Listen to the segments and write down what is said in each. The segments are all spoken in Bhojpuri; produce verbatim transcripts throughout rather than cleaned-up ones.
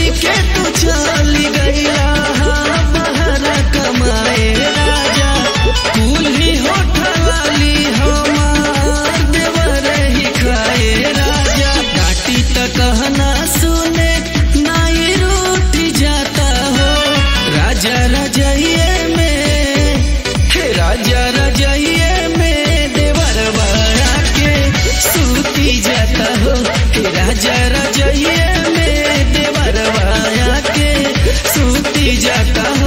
छोड़ी के तू चली गईला बहरा कमाए राजा कुल्ही होठलाली हमार देवर ही खाए राजा डाटी त कहना सुने नाई रूठ जाता हो राजा रजइये में हे राजा रजइये में देवर बड़ा के सूती जाता हो हे राजा रजइये में देवर बड़ा के सूती जाता हो।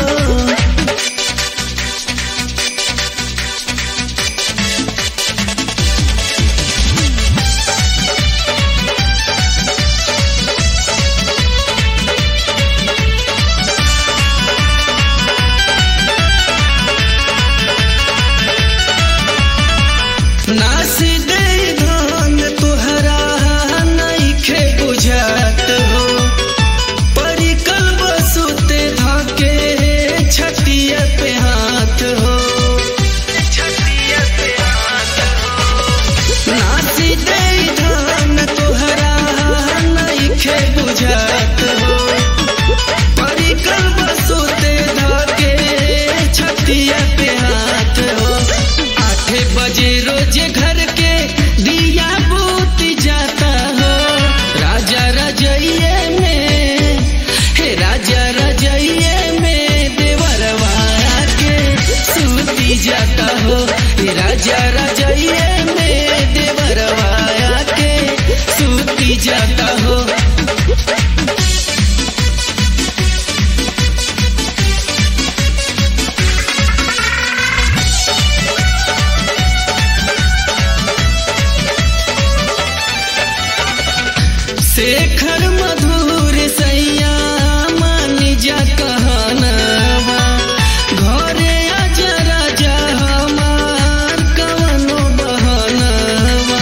नासी दे धन तुहरा नइखे बुझात हो परिकल बसुते धके छटिया पे हाथ हो छटिया पे हाथ हो नासी दे धन तुहरा नइखे बुझात हो परिकल बसुते धके छटिया पे हाथ हो आठ बजे रोज घर के दिया बूती जाता हो राजा रजइये में हे राजा रजइये में देवर वाला के सूती जाता हो हे राजा रजइये में देवर वाला के सूती जाता हो। शेखर मधुर सैया मानी जा कहनावा घरे आजा राजा हमार कवनो बहनावा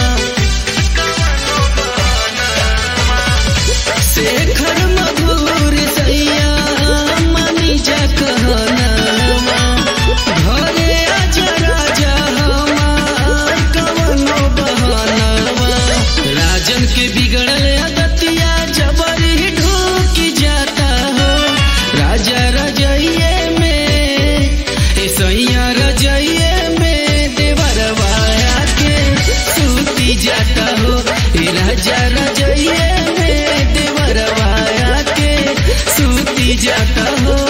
शेखर मधुर सैया मानी जा कहनावा घरे आजा राजा हमार कवनो बहनावा राजन के बिगड़ल जबरी ढूकी जाता हो राजा रजइये में सैया रजइये में देवर वाला के सूती जाता हो राजा रजइये में देवर वाला के सूती जाता हो।